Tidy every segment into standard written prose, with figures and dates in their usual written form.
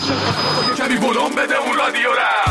کمی ولوم بده اون رادیو را.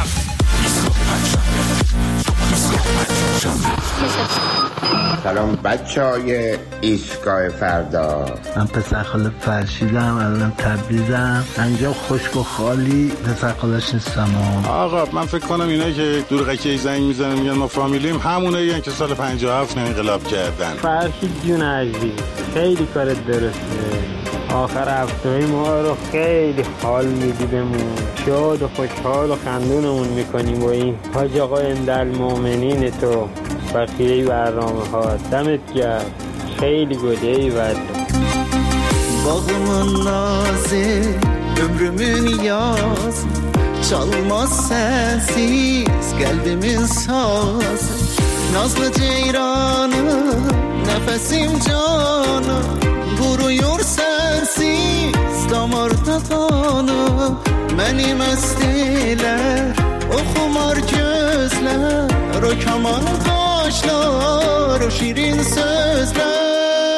سلام بچهای ایستگاه فردا. من پسر خاله فرشیدم، الان تبریزم. اینجا خشک و خالی پسر خالش نیستم. آقا من فکر کنم اینایی که دورقکی زنگ میزنن میگن ما فامیلیم همونایی که سال 57 انقلاب کردن. فرشید جون عزیز خیلی کارت درسته. آخر هفته‌های ما رو خیلی حال میدیدمون، شاد و خوشحال و خندونمون میکنیم با این حاج آقا اندالمومنین تو بقیه برنامه ها. دمت گرم، خیلی گله ای ورد. Bağımın nazı, ömrümün yaz, çalmaz sensiz kalbimin sazı. Nazlı ceyranım, nefesim canım, vuruyor sensiz damarda kanım. Beni mest eyler, o xumar gözler, o kaman kaşlar, o şirin sözler.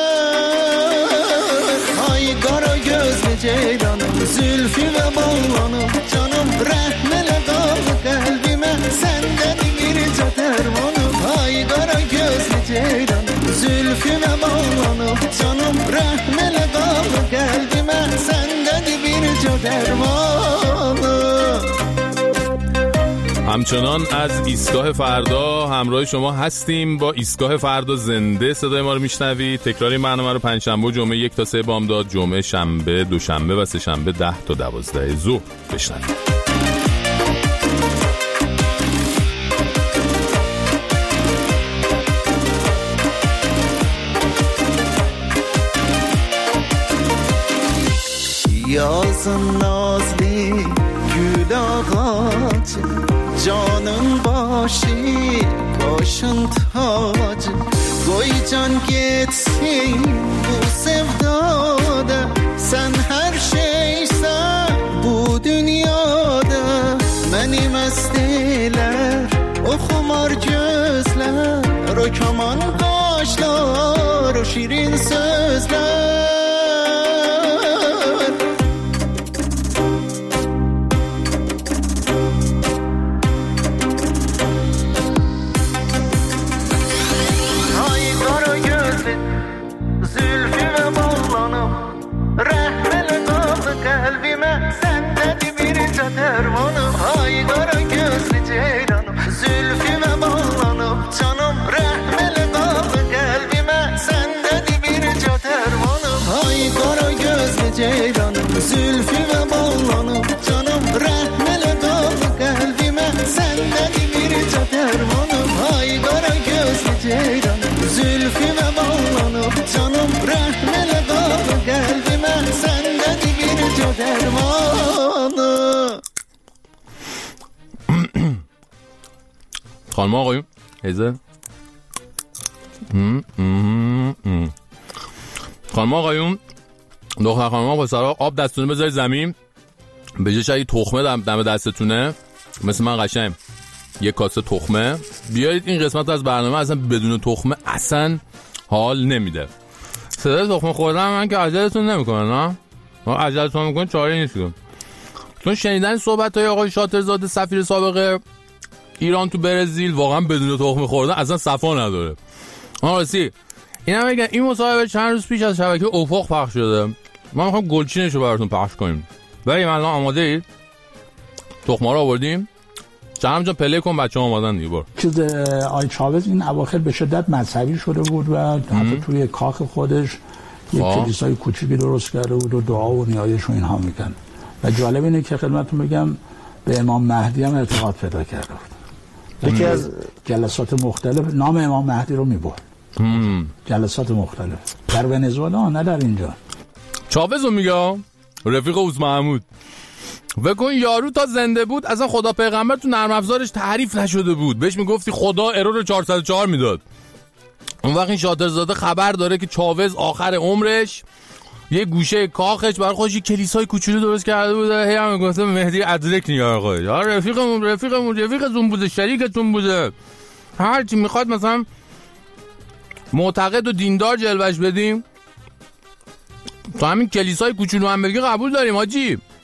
Kara gözlü ceylanım, zülfü ve bağlanım, canım rehmele kaldı kalbime, senden bir dermanım. Ay kara gözlü ceylanım, zülfü ve bağlanım, canım rehmele kaldı kalbime, senden bir dermanım. همچنان از ایستگاه فردا همراه شما هستیم. با ایستگاه فردا زنده صدای ما رو میشنوید. تکراری برنامه رو پنجشنبه و جمعه 1 تا 3 بامداد، جمعه شنبه، دوشنبه و سه شنبه 10 تا 12 ظهر بشنوید. Yazın nazlı gül ağacı, canın başı, başın tacı. Koy can geçsin bu sevdada, sen her şeysen bu dünyada. Beni mest eyler o xumar gözler, o kaman kaşlar, o şirin sözler. Dermanım, ay kara gözlü ceylanım, zülfüme bağlanıp canım rehmele kaldı kalbime, senden bir dermanım. Ay kara gözlü ceylanım, zülfüme bağlanıp canım rehmele kaldı kalbime, senden bir dermanım. Ay kara gözlü ceylanım, zülfüme bağlanıp canım rehmele kaldı kalbime, senden bir dermanım. خانم آقایون هزه خانم آقایون دختر خانم آقا پسرها آب دستتونه بذارید زمین، به جاش اگه تخمه دم دستتونه مثل من قشنگ یک کاسه تخمه بیارید. این قسمت از برنامه اصلا بدون تخمه اصلا حال نمیده. صدای تخمه خوردن من که عجلتون نمیکنه، نه عجلتون میکنه چاره نیست. چون شنیدن صحبت های آقای شاطرزاده سفیر سابق ایران تو برزیل واقعا بدون تخمه خوردن اصلا صفا نداره. راستی اینا میگن این مصاحبه چند روز پیش از شبکه افق پخش شده. ما میخوام گلچینش رو براتون پخش کنیم. بریم الان آماده اید؟ تخمه رو آوردیم؟ جناب جان پلی کن، بچه‌ها اومدن دیگه. برو. چیز آی چاوز این اواخر به شدت مذهبی شده بود و حتی توی کاخ خودش یک کلیسای کوچیکی درست کرده بود و دعا و نیایش و اینها میکرد. و جالب اینه که خدمتتون بگم به امام مهدی هم اعتقاد پیدا کرده بود. یکی از جلسات مختلف نام امام مهدی رو میبرد. جلسات مختلف در ونزوئلا، نه در اینجا. چاوز رو میگم رفیق اوز محمود. بکن یارو تا زنده بود اصلا خدا پیغمبر تو نرم افزارش تعریف نشده بود، بهش میگفتی خدا ارور 404 میداد. اون وقت این شاطرزاده خبر داره که چاوز آخر عمرش یه گوشه کاخش برای خودش یه کلیسای کوچولو درست کرده بوده. هی هم میگفت مهدی ادرک نگاه خودش، رفیقتون بوده، شریکتون بوده، هر چی میخواد مثلا معتقد و دیندار جلوش بدیم. تو همین کلیسای کوچولو هم بگی قبول داریم حاجی.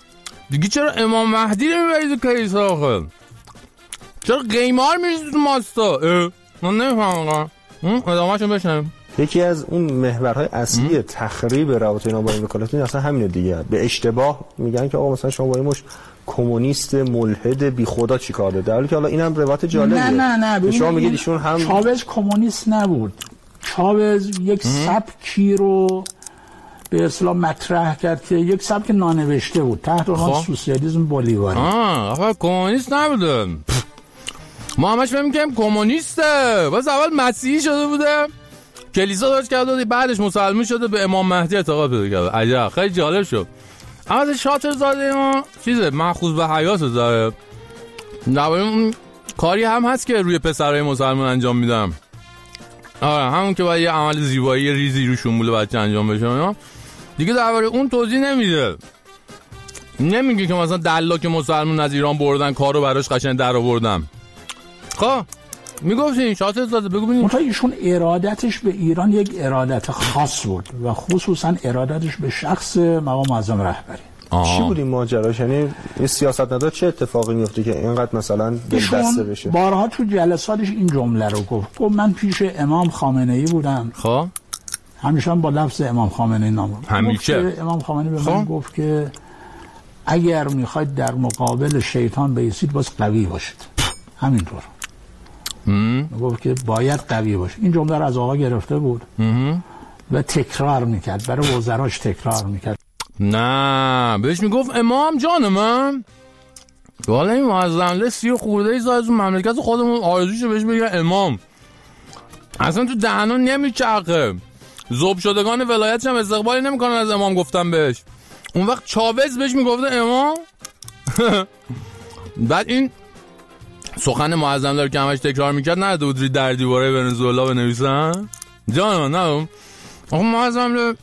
دیگه چرا امام مهدی رو میبرید تو کلیسا آخه؟ چرا قیمار میریزید تو ماستا؟ من نمیفهمم. ادامه‌شو بشنویم. یکی از اون محورهای اصلی تخریب روابط اینا با این وکالت اصلا همینه دیگه. به اشتباه میگن که آقا مثلا شما با این مش کمونیست ملحد بی خدا چیکار داره، در حالی که حالا اینم روایت جالبیه. نه شما میگید ایشون هم چاوز کمونیست نبود. چاوز یک سبکی رو به اصطلاح مطرح کرد که یک سبک نانوشته بود تحت عنوان سوسیالیسم بولیواری. آخه کمونیست نبوده. ما همش فهم می‌کنیم کمونیسته. باز اول مسیحی شده بوده، کلیسا درست کرده، بعدش مسلمان شده، به امام مهدی اعتقاد پیدا کرده. عجب، خیلی جالب شد. اما شاطرزاده ما چیزه مأخوذ به حیات داره. اون کاری هم هست که روی پسرای مسلمان انجام میدم. آره همون که باید یه عمل زیبایی ریزی رو شمول بچه انجام بشه. دیگه درباره اون توضیح نمیده. نمیگه که مثلا دلاک مسلمان از ایران بردن کارو براش قشنگ در آوردم. خب میگفتین شاطرزاده بگو ببینیم. منتها ایشون ارادتش به ایران یک ارادت خاص بود و خصوصا ارادتش به شخص مقام معظم رهبری. چی بود این ماجراش؟ یعنی این سیاستمدار چه اتفاقی میفته که اینقدر مثلا دلبسته بشه؟ بارها تو جلساتش این جمله رو گفت من پیش امام خامنه‌ای بودم. خب همیشه با لفظ امام خامنه‌ای نام همیشه امام خامنه‌ای به من گفت که اگر میخواید در مقابل شیطان بایستید باز قوی باشید. همینطور گفت که باید قوی باشید. این جمله رو از آقا گرفته بود و تکرار میکرد، برای وزراش تکرار میکرد. نه بهش میگفت امام جان من. والا این معظم 30 خورده ای از مملکت خودمون آرزوشو بهش بگه امام. اصلا تو دهنا نمیچرخه. ذوب شدگان ولایتش هم استقبالی نمیکنن از امام گفتن بهش. اون وقت چاوز بهش میگفته امام. بعد این سخن معظم داره که همش تکرار میکرد، نه دودری در دیواره ونزوئلا بنویسن جان من. نه آخه معظم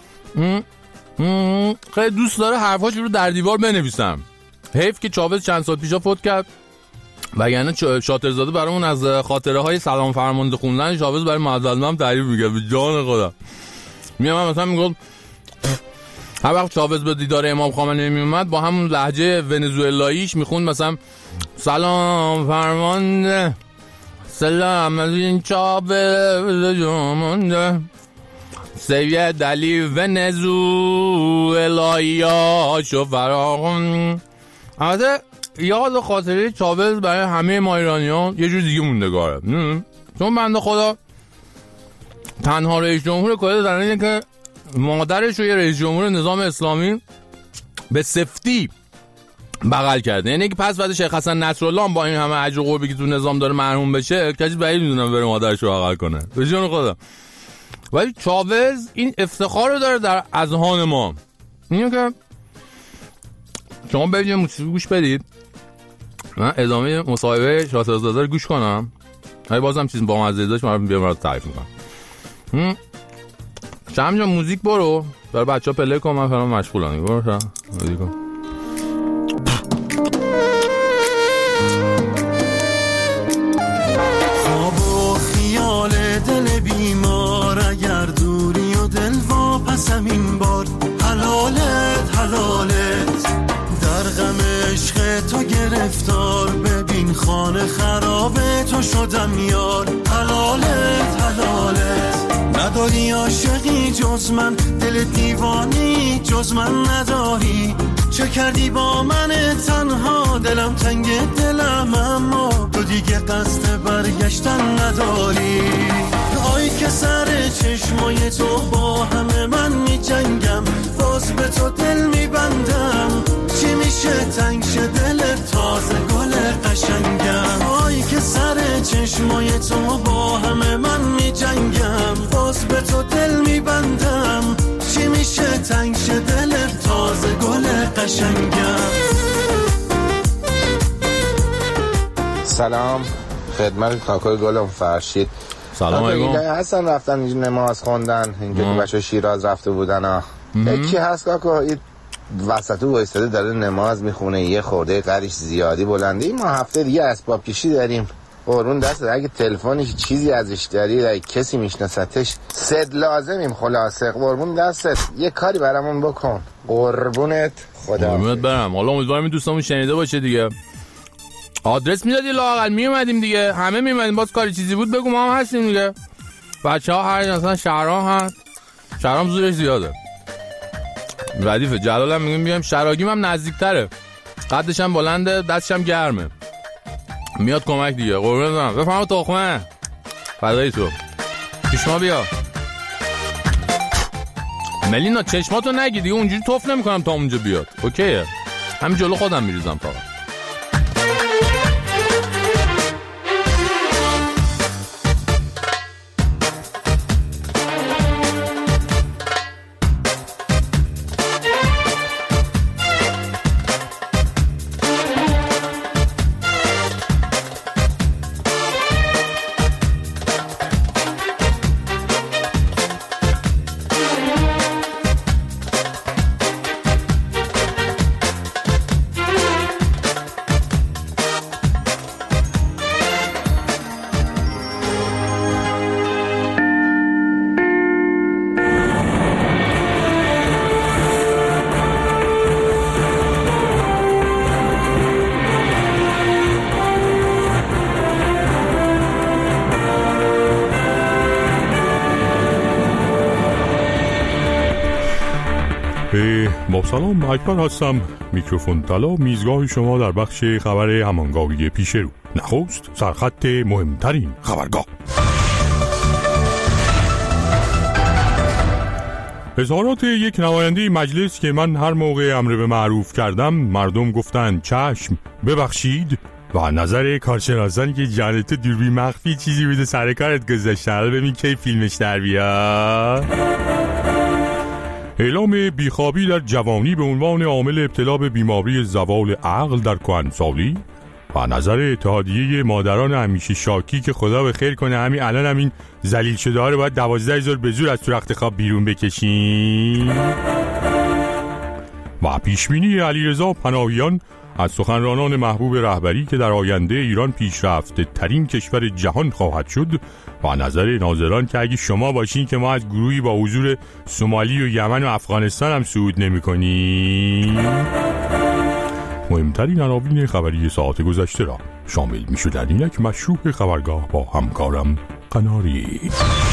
خیلی دوست داره حرفاش رو در دیوار بنویسم. حیف که چاوز چند سال پیشا فوت کرد، وگرنه شاطرزاده برامون از خاطره های سلام فرمانده خوندن چاوز برای معظم هم تعریف میگه. به جان خدا میام مثلا میگم هر وقت چاوز به دیدار امام خامنه‌ای میومد با همون لهجه ونزوئلاییش میخوند مثلا سلام فرمانده سلام از این چاوز جامانده سید علی ونزوئلاییاشو فراغون. البته یاد خاطره چاوز برای همه ما ایرانیان یه جور دیگه موندگاره، چون بنده خدا تنها رئیس جمهور کره در اینه که مادرش رو یه رئیس جمهور نظام اسلامی به سفتی بغل کرده. یعنی که پس بعد شیخ حسن نصرالله با این همه اجر و قربی که تو نظام داره مرحوم بشه، کسی بعید میدونم بره مادرش رو بغل کنه. به جون خدا. ولی چاوز این افتخار رو داره در اذهان ما. اینه که شما برید موسیقی گوش بدید، من ادامه مصاحبه شاطرزاده رو گوش کنم. ولی بازم چیز با مزه داشت من بیام تعریف میکنم. شما جان موزیک برو برای بچه‌ها پلی کن، من فعلا مشغولم. برو شما موزیک کن. خواب و خیال دل بیمار، اگر دوری و دل واپسم این بار، حلالت حلالت در غم عشق تو گرفتار، ببین خانه خرابه تو شدم یار، حلالت حلالت نداری عاشقی جز من، دل دیوانی جز من نداری، چه کردی با من تنها، دلم تنگ دلم اما تو دیگه قصد برگشتن نداری. آی که سر چشمای تو با همه من می جنگم، باز به تو دل می بندم، چی میشه تنگ شه دلت تازه گل قشنگم. آی که سر چشمای تو با همه من می جنگم، باز به تو دل می بندم، چی میشه تنگ شه دلت تازه گل قشنگم. سلام خدمت کاکای گلم فرشید. سلام علیکم. هستن رفتن اینجا نماز خوندن، اینجا که بچه شیراز رفته بودن ها. یکی هست کاکا وسط وایستاده داره نماز میخونه، یه خورده قدش زیادی بلنده. ما هفته دیگه اسباب کشی داریم، قربون دست اگه تلفنش چیزی ازش داری اگه کسی میشناستش صد لازمیم خلاصه قربون دستت یه کاری برامون بکن قربونت خدا قربونت برم. حالا امیدوارم این دوستامون شنیده باشه دیگه. آدرس میدادی لااقل میومدیم دیگه، همه میومدیم، باز کاری چیزی بود بگو ما هم هستیم دیگه. بچه‌ها هر مثلا شهرام هست، شهرام زورش زیاده، ردیفه. جلال هم میگیم بیام، شراگیم هم نزدیک‌تره، قدش هم بلنده، دستش هم گرمه، میاد کمک دیگه. قربونت برم. بفهم تخمه فدای تو، پیش ما بیا. ملینا چشماتو نگی دیگه، اونجوری توف نمی‌کنم تا اونجا بیاد. اوکیه، همین جلو خودم میریزم فقط. با سلام، اکبر هستم. میکروفون طلا میزگاه شما در بخش خبر همانگاهی پیش رو. نخست سرخط مهمترین خبرگاه. اظهارات یک نماینده مجلس که من هر موقع امر به معروف کردم مردم گفتن چشم ببخشید و نظر کارشناسانی که جانت دوربین مخفی چیزی بوده سر کارت گذاشتن، ببین کی فیلمش در بیاد. اعلام بیخوابی در جوانی به عنوان عامل ابتلا به بیماری زوال عقل در کهنسالی و نظر اتحادیه مادران همیشه شاکی که خدا به خیر کنه همین الان همین ذلیل شده ها رو باید 12,000 به زور از تو رخت خواب بیرون بکشین. و پیشبینی علیرضا پناهیان از سخنرانان محبوب رهبری که در آینده ایران پیشرفته ترین کشور جهان خواهد شد و نظر ناظران که اگه شما باشین که ما از گروهی با حضور سومالی و یمن و افغانستان هم صعود نمی کنیم. مهمترین عناوین خبری ساعت گذشته را شامل می شدن یک مشروع خبرگاه با همکارم قناری.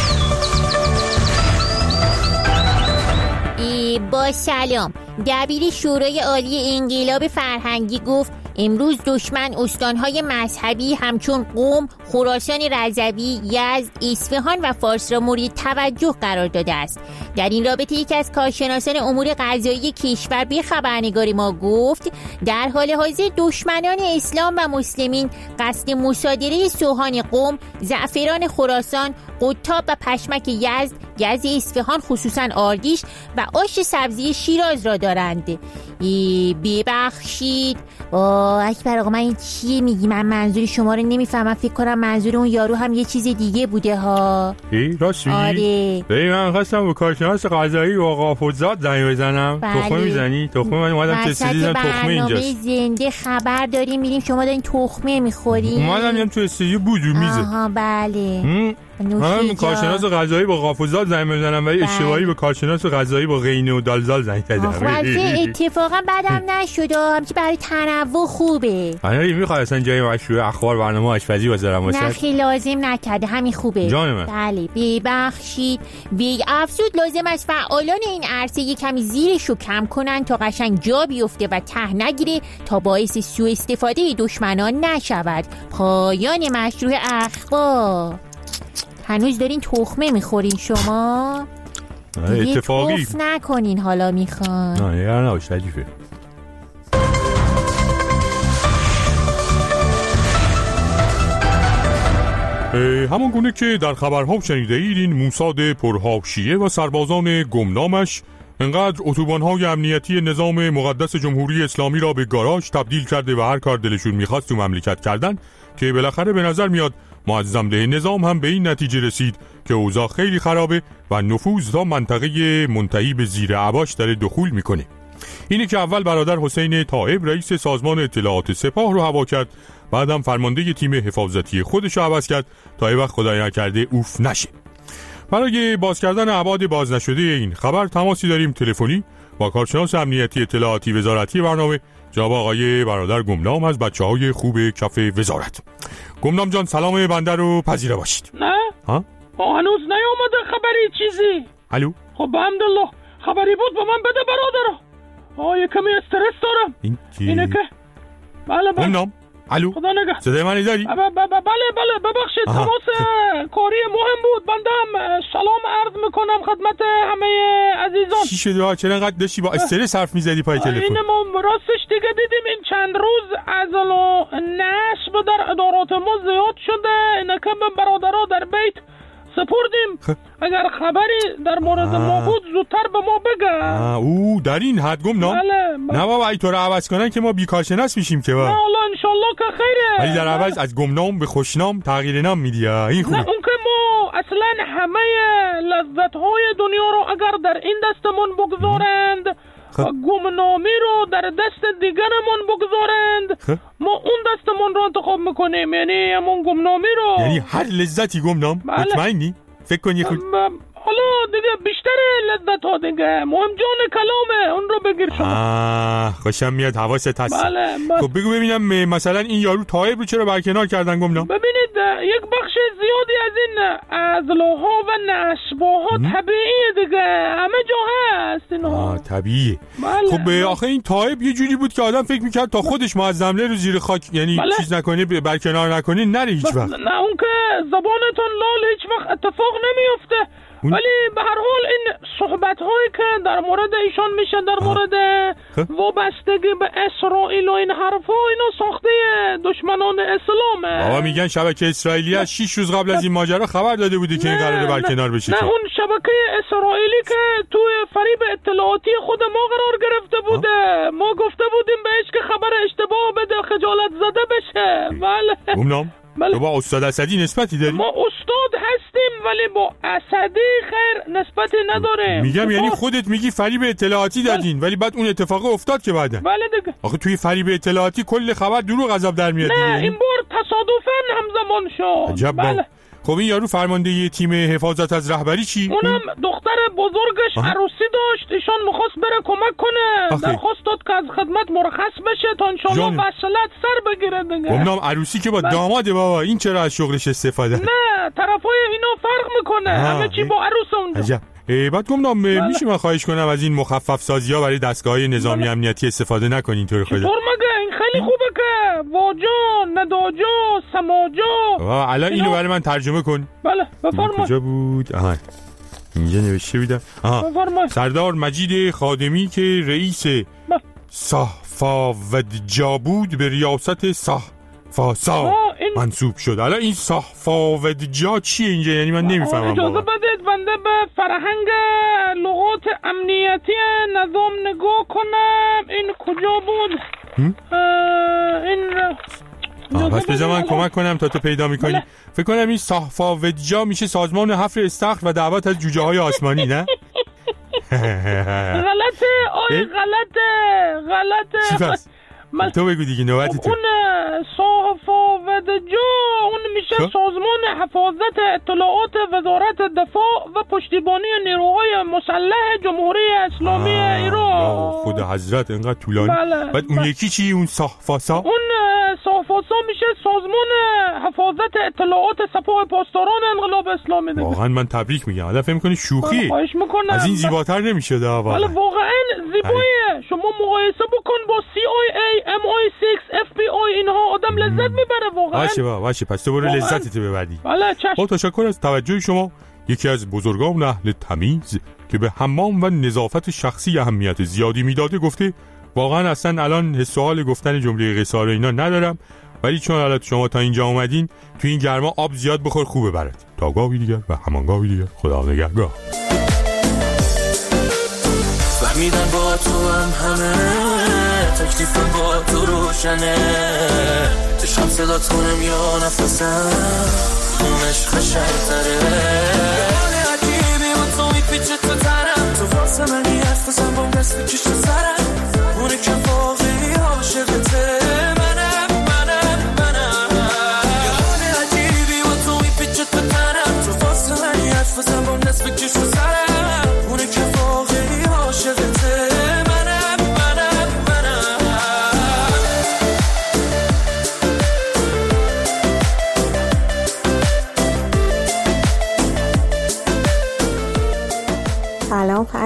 با سلام. دبیر شورای عالی انقلاب فرهنگی گفت امروز دشمن استانهای مذهبی همچون قم، خراسان رضوی، یزد، اصفهان و فارس را مورد توجه قرار داده است. در این رابطه یکی از کارشناسان امور قضایی کشور به خبرنگار ما گفت در حال حاضر دشمنان اسلام و مسلمین قصد مصادره سوهان قم، زعفران خراسان، قطاب و پشمک یزد، گز اصفهان خصوصا آردیش و آش سبزی شیراز را دارند. ببخشید اکبر آقا، من این چیه میگی؟ من منظور شما رو نمیفهمم. فکر کنم منظور اون یارو هم یه چیز دیگه بوده ها. راست میگی؟ آره. من خواستم به کارشناس قضایی و آقا حافظات زنگ بزنم. تخمه میزنی؟ تخمه من اومدم تست دیدم تخمه اینجاست. زنده خبر داریم میریم، شما دارین تخمه میخورین. اومدم تو استودیو بود رو میزه. آها بله. من کارشناس قضایی با قافوزات زنگ بزنم ولی اشتباهی به کارشناس قضایی با غینه و دالزال زنگ زدم. اتفاقا بعدم نشد، همچی برای تنوع خوبه. آره میخواد اصلا جای مشروع اخبار برنامه آشپزی بذارم واسه. نه خیلی لازم نکرده، همین خوبه. جان من. بله ببخشید. افزود لازم است فعالان این عرصه یک کمی زیرشو کم کنن تا قشنگ جا بیفته و ته نگیره تا باعث سوء استفاده دشمنان نشود. پایان مشروع اخبار. هنوز دارین تخمه میخورین شما؟ اتفاقی توف نکنین حالا میخوان. نه یه نباش تجیفه. همان گونه که در خبرها شنیده اید این موساد پرحاشیه و سربازان گمنامش انقدر اتوبان‌های امنیتی نظام مقدس جمهوری اسلامی را به گاراژ تبدیل کرده و هر کار دلشون میخواست تو مملکت کردن که بالاخره به نظر میاد معظم ده نظام هم به این نتیجه رسید که اوضاع خیلی خرابه و نفوذ تا منطقه منتهی به زیر عباش داره دخول میکنه. اینه که اول برادر حسین طائب رئیس سازمان اطلاعات سپاه رو هوا کرد بعدم فرمانده تیم حفاظتی خودش رو عوض کرد تا این وقت خدای نکرده اوف نشه. برای باز کردن ابعاد باز نشده این خبر تماسی داریم تلفنی با کارشناس امنیتی اطلاعاتی وزارتی برنامه جناب آقای برادر گمنام از بچه‌های خوب کف وزارت. گمنام جان سلام بنده رو پذیره باشید. نه ها هنوز نیومده خبری چیزی. الو خب الحمدلله خبری بود به من بده برادر. یه کمی استرس دارم. اینه که بله گمنام الو خدا نگه صدای منی داری؟ بله ببخشید تماس کاری مهم بود. بندم سلام عرض میکنم خدمت همه عزیزان. چی شده چرا انقدر داشتی با استرس حرف میزدی پای تلفن؟ اینه ما راستش دیگه دیدیم این چند روز عزل و نصب در ادارات ما زیاد شده. اینه که من برادرها در بیت سپردیم اگر خبری در مورد ما بود زودتر به ما بگن. او در این حد گمنام؟ بله. نه بابا ای تو رو عوض کنن که ما بیکارشناس میشیم که با. نه الله انشالله که خیره. ولی در عوض از گمنام به خوشنام تغییر نام میدی. این خوبه. نه اون که ما اصلا همه لذت‌های دنیا رو اگر در این دستمون بگذارند گمنامی رو در دست دیگرمون بگذارند ما اون دستمون رو انتخاب میکنیم. یعنی همون گمنامی رو یعنی هر لذتی گمنام. مطمئنی؟ فکر کن یه خود حالا دیگه بیشتر لذت ها دیگه مهم جان کلامه اون رو بگیر شما. خوشم میاد حواست هست. بله. خب بگو ببینم مثلا این یارو طایب رو چرا برکنار کردن گمنام؟ ببینید یک بخش زیادی از این عزلها و نصبها طبیعیه دیگه همه جا هست اینها. طبیعیه. بله. خب آخه این طایب یه جوری بود که آدم فکر میکرد تا خودش معظمله رو زیر خاک یعنی چیز نکنه برکنار نکنه نره هیچ وقت. نه اون که زبانتون لال هیچ وقت اتفاق نمیفته. ولی به هر حال این صحبت هایی که در مورد ایشان میشه در مورد وابستگی به اسرائیل و این حرفا اینا ساخته دشمنان اسلامه. بابا میگن شبکه اسرائیلی از 6 روز قبل از این ماجرا خبر داده بوده که این قراره برکنار بشه. نه اون شبکه اسرائیلی که توی فریب اطلاعاتی خود ما قرار گرفته بوده. ما گفته بودیم بهش که خبر اشتباه بده خجالت زده بشه. بله گمنام تو با استاد اسدی نسبتی داری؟ ما استاد هستیم ولی با اسدی خیر نسبتی نداره. میگم یعنی خودت میگی فریب اطلاعاتی دادین ولی بعد اون اتفاق افتاد که بعدن. بله دیگه. آخه توی فریب اطلاعاتی کل خبر دروغ عذاب در میاد. نه این بار تصادفاً همزمان شد. عجب. بله. خب این یارو فرمانده تیم حفاظت از رهبری چی؟ اونم دختر بزرگش عروسی داشت. ایشان میخواست بره کمک کنه. درخواست داد که از خدمت مرخص بشه تا انشالله وصلت سر بگیره دیگه. گمنام عروسی که با داماده بابا این چرا از شغلش استفاده؟ نه طرفای اینا فرق میکنه. همه چی با عروس اونجا. عجب. بعد گمنام میشه من خواهش کنم از این مخفف سازی ها برای دستگاه‌های نظامی امنیتی استفاده نکنین طور خدا. طور مگه این خیلی خوبه که واجا نداجا سماجا. الان اینو برای من ترجمه کن. بله بفرمایید. کجا بود؟ اینجا نوشته بودم. سردار مجید خادمی که رئیس صحفاودجا بود به ریاست صحفاسا منصوب شد. الان این صحفاودجا چیه اینجا؟ یعنی من نمیفهمم. اجازه بدید بنده به فرهنگ لغات امنیتی نظام نگاه کنم. این کجا بود؟ این پس بذار من کمک کنم تا تو پیدا میکنی. فکر کنم این صحفاودجا میشه سازمان حفر استخر و دعوت از جوجه های آسمانی نه؟ غلطه چی پس؟ تو بگو دیگه نوبت تو. اون صحفاودجا اون میشه سازمان حفاظت اطلاعات وزارت دفاع و پشتیبانی نیروهای مسلح جمهوری اسلامی ایران. خدا حضرت اینقدر طولانی. بعد اون یکی چی اون صحفاسا؟ اون صحفاسا میشه سازمان حفاظت اطلاعات سپاه پاسداران انقلاب اسلامی دیگه. واقعا من تبریک میگم. حالا فکر می‌کنی شوخی؟ خواهش میکنم. از این زیباتر نمیشه واقعا. ولی واقعا زیبایه. شما مقایسه بکن با CIA MI6 FBI اینها آدم لذت میبره واقعا. باشه پس تو برو لذتت ببری. بله چشم. تشکر از توجه شما. یکی از بزرگان اهل تمیز که به حمام و نظافت شخصی اهمیت زیادی میداده گفته واقعا اصلا الان حس و حال گفتن جمله قصار اینا ندارم ولی چون الان شما تا اینجا اومدین تو این گرما آب زیاد بخور خوبه برات. تا گاهی دیگر و همانگاهی دیگر خدا نگهدار. فهمیدن با تو همه تکلیفم با تو روشنه چشم صدات کنم یا نفسم اون عشق خشرتره حال عجیبی و تو میپیچه تو ترم تو واسه منی حرف بزن با دست بکش تو سرم اونه که واقعی عاشقته منم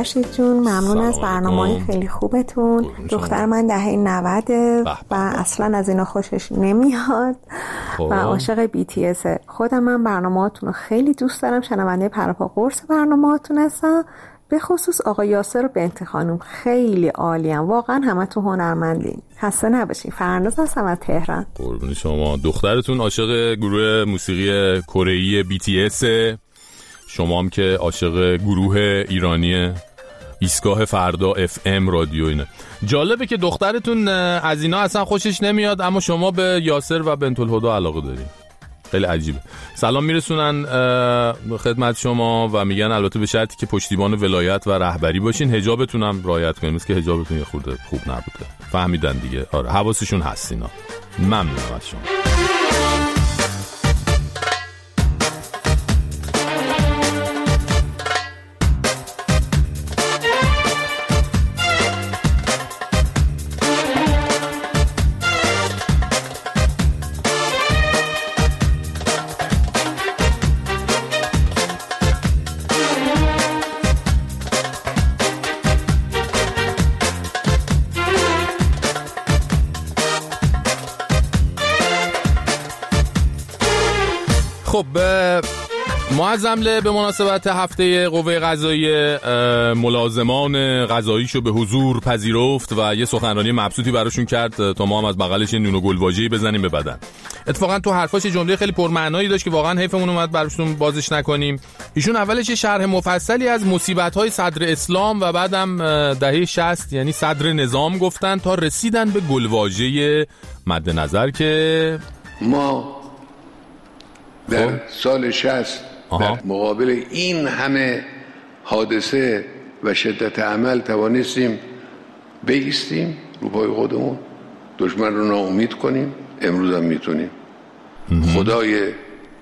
فرشید جون، ممنون از برنامه‌های خیلی خوبتون. دختر من دهه 90 و اصلا از اینا خوشش نمیاد و عاشق BTS. خودم من برنامه‌هاتون رو خیلی دوست دارم، شنونده پرپا قرص برنامه‌هاتون هستم، به خصوص آقا یاسر و بنت خانم خیلی عالیم، واقعا همه تو هنرمندین. خسته نباشین. فرناز هستم از تهران. قربون شما. دخترتون عاشق گروه موسیقی کره‌ای BTS، شما هم که عاشق گروه ایرانی ایستگاه فردا FM رادیو اینه. جالبه که دخترتون از اینا اصلا خوشش نمیاد اما شما به یاسر و بنت الهدی علاقه دارین. خیلی عجیبه. سلام میرسونن خدمت شما و میگن البته به شرطی که پشتیبان ولایت و رهبری باشین، حجابتون هم رعایت کنین. مثل که حجابتون یه خورده خوب نبوده. فهمیدن دیگه. آره حواسشون هست اینا. ممنونم از شما. خب معظم به مناسبت هفته قوه قضاییه ملازمان قضاییشو به حضور پذیرفت و یه سخنرانی مبسوطی براشون کرد تا ما هم از بغلش نون و گلواژه‌ای بزنیم به بدن. اتفاقا تو حرفاش جمله خیلی پرمعنایی داشت که واقعا حیفمون اومد براشون بازش نکنیم. ایشون اولش یه شرح مفصلی از مصیبت‌های صدر اسلام و بعدم دهه 60 یعنی صدر نظام گفتن تا رسیدن به گلواژه مد نظر که ما در سال 60 در مقابل این همه حادثه و شدت عمل توانستیم بایستیم رو پای خودمون، دشمن رو ناامید کنیم. امروز هم میتونیم. خدای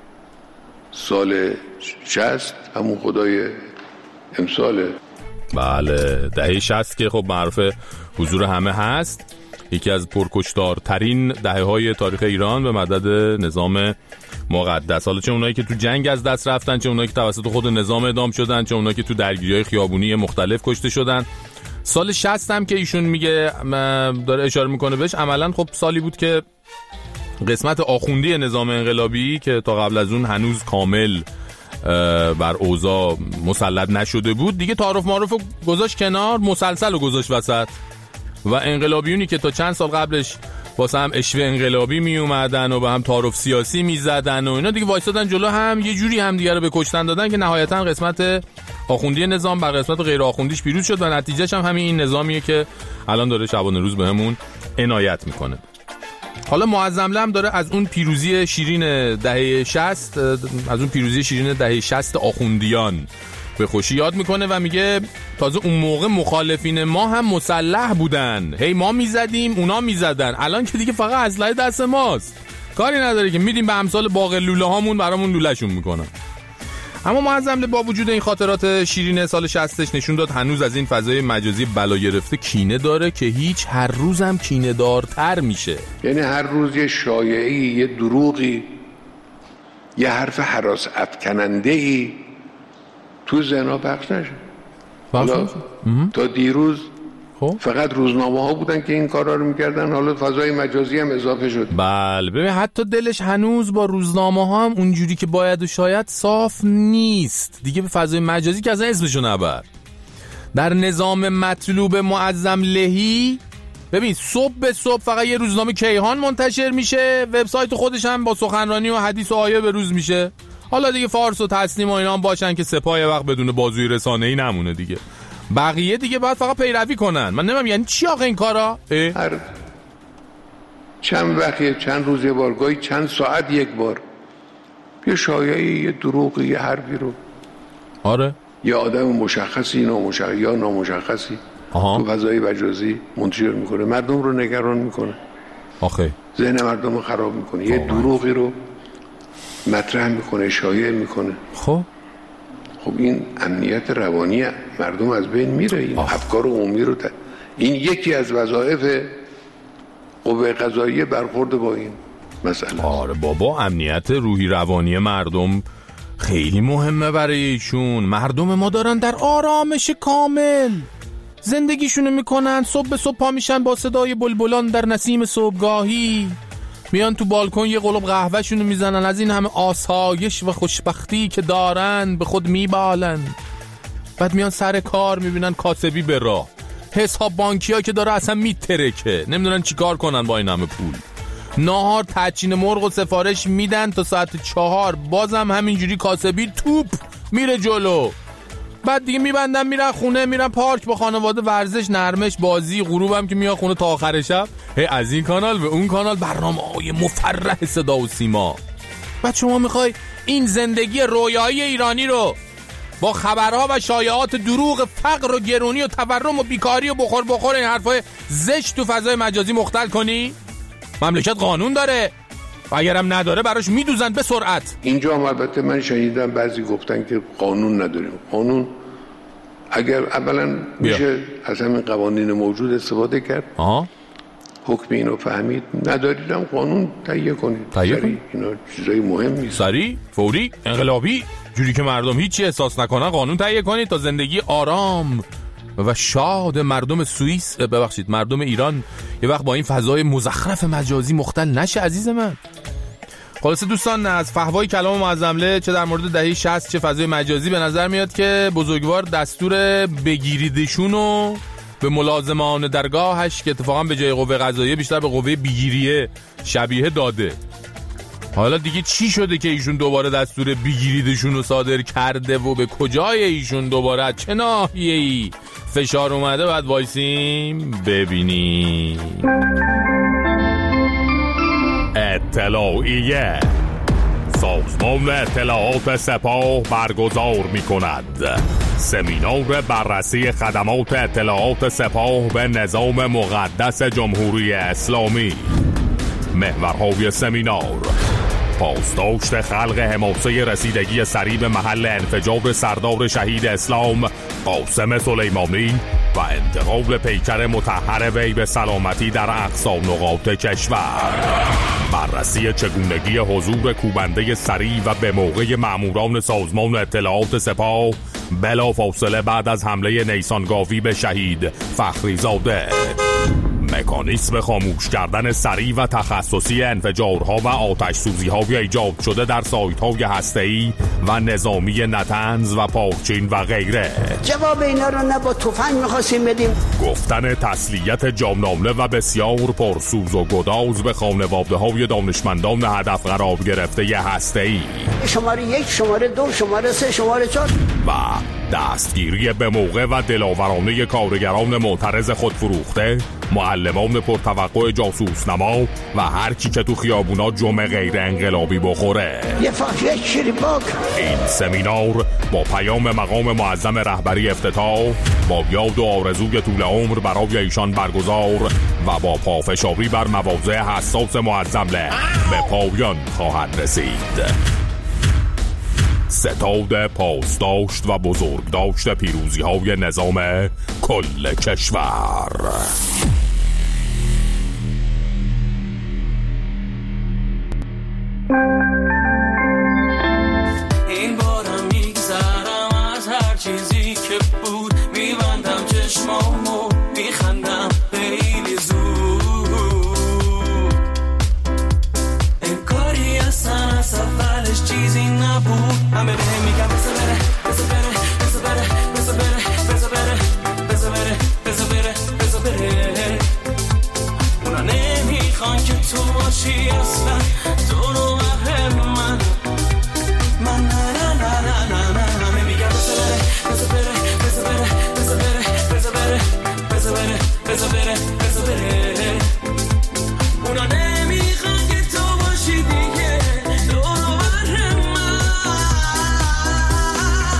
سال 60 همون خدای امساله. بله دهه 60 که خب معروف حضور همه هست، یکی از پرکشتارترین دهه‌های تاریخ ایران به مدد نظام مقدس. حالا چه اونایی که تو جنگ از دست رفتن، چه اونایی که توسط خود نظام اعدام شدن، چه اونایی که تو درگیری‌های خیابونی مختلف کشته شدن. سال 60 هم که ایشون میگه داره اشاره میکنه بهش، عملاً خب سالی بود که قسمت آخوندی نظام انقلابی که تا قبل از اون هنوز کامل بر اوضاع مسلط نشده بود دیگه تعارف معارف گذاشت کنار، مسلسل رو گذاشت وسط و انقلابیونی که تا چند سال قبلش واسه هم اشوه انقلابی می اومدن و به هم تعارف سیاسی می زدن و اینا دیگه وایسادن جلو هم، یه جوری هم دیگه رو به کشتن دادن که نهایتا قسمت آخوندی نظام بر قسمت غیر آخوندیش پیروز شد و نتیجهش هم همین این نظامیه که الان داره شبانه روز بهمون عنایت میکنه. حالا معظم هم داره از اون پیروزی شیرین دهه 60 از اون پیروزی شیرین دهه 60 آخوندیان به خوشی یاد میکنه و میگه تازه اون موقع مخالفین ما هم مسلح بودن، هی ما میزدیم اونا میزدن، الان که دیگه فقط اسلحه دست ماست، کاری نداره که میدیم به امثال باغ لوله هامون برامون لولهشون میکنن. اما معظم با وجود این خاطرات شیرین سال 60ش نشون داد هنوز از این فضای مجازی بلا گرفته کینه داره که هیچ هر روزم کینه دارتر میشه. یعنی هر روز یه شایعی، یه دروغی، یه حرف هراس افکننده‌ای تو ذهن‌ها پخش نشه. تا دیروز فقط روزنامه ها بودن که این کارا رو میکردن، حالا فضای مجازی هم اضافه شد. بله ببین حتی دلش هنوز با روزنامه ها هم اونجوری که باید و شاید صاف نیست دیگه، به فضای مجازی که از اسمشو نبر. در نظام مطلوب معظم لهی ببین صبح به صبح فقط یه روزنامه کیهان منتشر میشه، وبسایت خودش هم با سخنرانی و حدیث و آیه به روز میشه. حالا دیگه فارس و تسنیم و اینا هم باشن که سپاه وقت بدون بازوی رسانه‌ای نمونه دیگه، بقیه دیگه باید فقط پیروی کنن. من نمیدونم یعنی چی آخه این کارا؟ هر چند وقتی، چند روز یه بار، گاهی چند ساعت یک بار یه شایعی، یه دروغی، یه حرفی رو یه آدم مشخصی یا نامشخصی تو فضای مجازی منتشر میکنه، مردم رو نگران میکنه، ذهن مردم رو خراب میکنه، یه دروغی رو مطرح میکنه، شایع میکنه. خب این امنیت روانی مردم از بین میره، این افکار عمومی رو این یکی از وظایف قوه قضاییه برخورد با این مسئله. آره بابا، امنیت روحی روانی مردم خیلی مهمه برای ایشون. مردم ما دارن در آرامش کامل زندگیشونو میکنن، صبح به صبح پا میشن با صدای بلبلان در نسیم صبحگاهی، میان تو بالکن یه قلوب قهوهشونو میزنن، از این همه آسایش و خوشبختی که دارن به خود میبالن. بعد میان سر کار میبینن کاسبی به راه، حساب بانکی ها که داره اصلا میترکه، نمیدونن چی کار کنن با این همه پول. ناهار تچین مرغ و سفارش میدن تا ساعت 4، بازم همینجوری کاسبی توپ میره جلو. بعد دیگه میبندن میرن خونه، میرن پارک با خانواده، ورزش، نرمش، بازی، غروبم که میاد خونه تا آخر شب، از این کانال به اون کانال برنامه‌های مفرح صدا و سیما. بعد شما میخوای این زندگی رویایی ایرانی رو با خبرها و شایعات دروغ فقر و گرونی و تورم و بیکاری و بخور این حرفای زشت تو فضای مجازی مختل کنی؟ مملکت قانون داره و اگرم نداره براش میدوزن به سرعت. اینجا هم البته من شنیدم بعضی گفتن که قانون نداریم. قانون اگر اولا میشه از همین قوانین موجود استفاده کرد، حکم اینو فهمید، نداریدم قانون تهیه کنید. اینا چیزای مهمی، سریع، فوری، انقلابی، جوری که مردم هیچی احساس نکنن قانون تهیه کنید تا زندگی آرام و شاد مردم مردم ایران یه وقت با این فضای مزخرف مجازی مختل نشه. عزیز من، خلاصه دوستان، از فحوای کلام معظمله چه در مورد دهه 60 چه فضای مجازی به نظر میاد که بزرگوار دستور بگیریدشونو به ملازمان درگاهش که اتفاقا به جای قوه قضاییه بیشتر به قوه بگیریه شبیه داده. حالا دیگه چی شده که ایشون دوباره دستور بگیریدشون رو صادر کرده و به کجای ایشون دوباره چه ناحیه‌ای فشار اومده؟ بعد وایسیم ببینیم. اطلاعیه: سازمان اطلاعات سپاه برگزار می کند سمینار بررسی خدمات اطلاعات سپاه به نظام مقدس جمهوری اسلامی. محورهای سمینار: پاسداشت خلق حماسه رسیدگی سریع به محل انفجار سردار شهید اسلام قاسم سلیمانی و انتقال پیکر مطهر وی به سلامتی در اقصا نقاط کشور. بررسی چگونگی حضور کوبنده سریع و به موقع مأموران سازمان اطلاعات سپاه بلافاصله بعد از حمله نیسانگاوی به شهید فخریزاده. مکانیسم خاموش کردن سریع و تخصصی انفجارها و آتش سوزی‌های ایجاد شده در سایت‌های هسته‌ای و نظامی نطنز و پارچین و غیره. جواب اینا رو نه با تفنگ می‌خواستیم بدیم. گفتن تسلیت جامنامه و بسیار پرسوز و گداز به خانواده‌های دانشمندان هدف قرار گرفته هسته‌ای. شماره 1، شماره 2، شماره 3، شماره 4 و دستگیری به موقع و دلاورانه کارگران معترض خودفروخته، معلمان پرتوقع جاسوس نما و هر کی که تو خیابونا جمع غیر انقلابی بخوره. یه فاکیه شیری باک. این سمینار با پیام مقام معظم رهبری افتتاح، با یاد و آرزوی طول عمر برای ایشان برگزار و با پافشاری بر مواضع حساس معظمله به پایان خواهد رسید. ستاد پاسداشت و بزرگداشت پیروزی‌های نظام کل کشور. این بارم میگذرم از هر چیزی که بود، میبندم چشمامو میخندم خیلی زود. این کاری اصلا از اولش چیزی نبود، همه به هم میگم بزا بره بزا بره بزا بره بزا بره بزا بره بزا بره بزا بره بزا بره. اونا نمیخوان که تو باشی اصلا تو من نه نه نه نه نه نه. همه میگم بزا بره بزا بره بزا بره بزا بره بزا بره بزا بره بزا بره بزا بره. اونا نمیخوان که تو باشی دیگه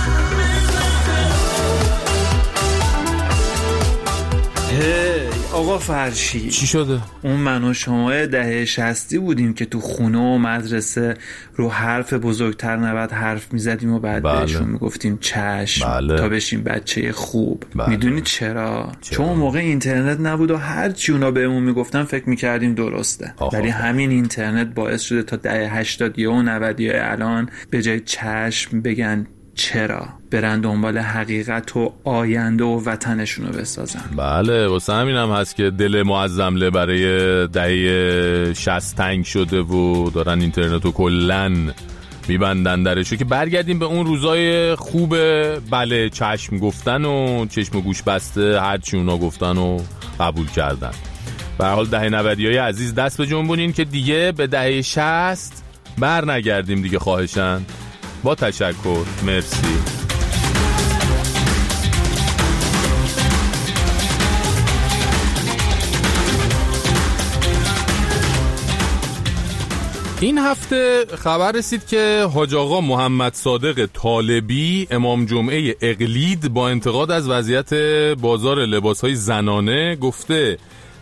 آقا فرشی چی شده؟ اون من و شما دهه 60 بودیم که تو خونه و مدرسه رو حرف بزرگتر نباید حرف میزدیم و بعد بهشون میگفتیم چشم تا بشیم بچه خوب. میدونی چرا؟ چون اون موقع اینترنت نبود و هر چی اونا بهمون میگفتن فکر میکردیم درسته. ولی همین اینترنت باعث شده تا دهه 80 و 90 الان به جای چشم بگن چرا، برن دنبال حقیقت و آینده و وطنشونو بسازن. بله واسه همین هم هست که دل معظمله برای دهه 60 تنگ شده و دارن اینترنتو کلن میبندن درشو که برگردیم به اون روزای خوب. بله چشم گفتن و چشم و گوش بسته هرچی اونا گفتن و قبول کردن. به هر حال دهه 90های عزیز دست به جنبونین که دیگه به دهه 60 بر نگردیم دیگه خواهشن. با تشکر، مرسی. این هفته خبر رسید که حاج آقا محمد صادق طالبی امام جمعه اقلید با انتقاد از وضعیت بازار لباسهای زنانه گفته